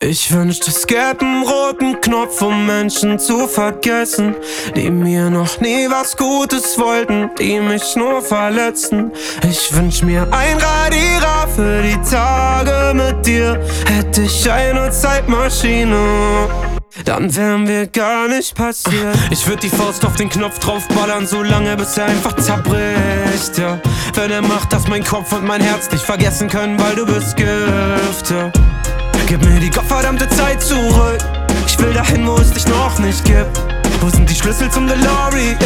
Ich wünschte, es gäbe einen roten Knopf, um Menschen zu vergessen, die mir noch nie was Gutes wollten, die mich nur verletzen. Ich wünsch mir ein Radierer für die Tage mit dir. Hätte ich eine Zeitmaschine, dann wären wir gar nicht passiert. Ich würd die Faust auf den Knopf draufballern, so lange bis er einfach zerbricht, ja. Wenn er macht, dass mein Kopf und mein Herz nicht vergessen können, weil du bist Gift, ja. Gib mir die gottverdammte Zeit zurück. Ich will dahin, wo es dich noch nicht gibt. Wo sind die Schlüssel zum DeLorean?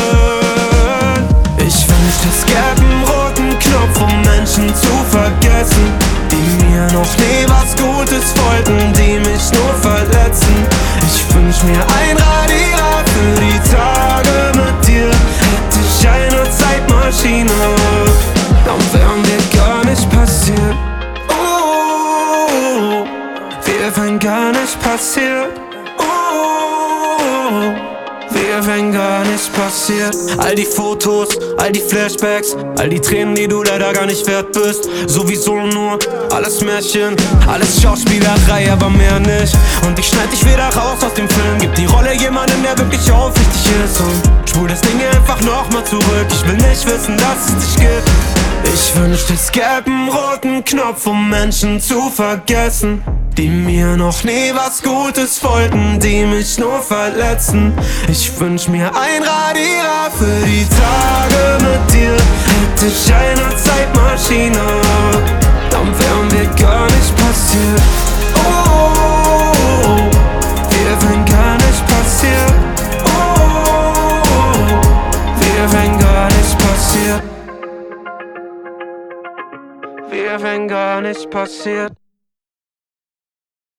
Ich wünschte, es gäbe einen roten Knopf, um Menschen zu vergessen, die mir noch nie was Gutes wollten, die mich nur verletzen. Ich wünsch mir ein Radierer für die Tage mit dir. Hätte ich eine Zeitmaschine, dann wären wir gar nicht passiert. Wir wären gar nicht passiert. Wir wären gar nicht passiert. All die Fotos, all die Flashbacks, all die Tränen, die du leider gar nicht wert bist. Sowieso nur alles Märchen, alles Schauspielerei, aber mehr nicht. Und ich schneid dich wieder raus aus dem Film, gib die Rolle jemandem, der wirklich aufrichtig ist, und spul das Ding einfach nochmal zurück. Ich will nicht wissen, dass es dich gibt. Ich wünschte, es gäbe einen roten Knopf, um Menschen zu vergessen, die mir noch nie was Gutes wollten, die mich nur verletzen. Ich wünsch mir ein Radierer für die Tage mit dir. Hätte ich eine Zeitmaschine, dann wären wir gar nicht passiert. Wir wären gar nicht passiert. Wir wären gar nicht passiert. Wir wären gar nicht passiert.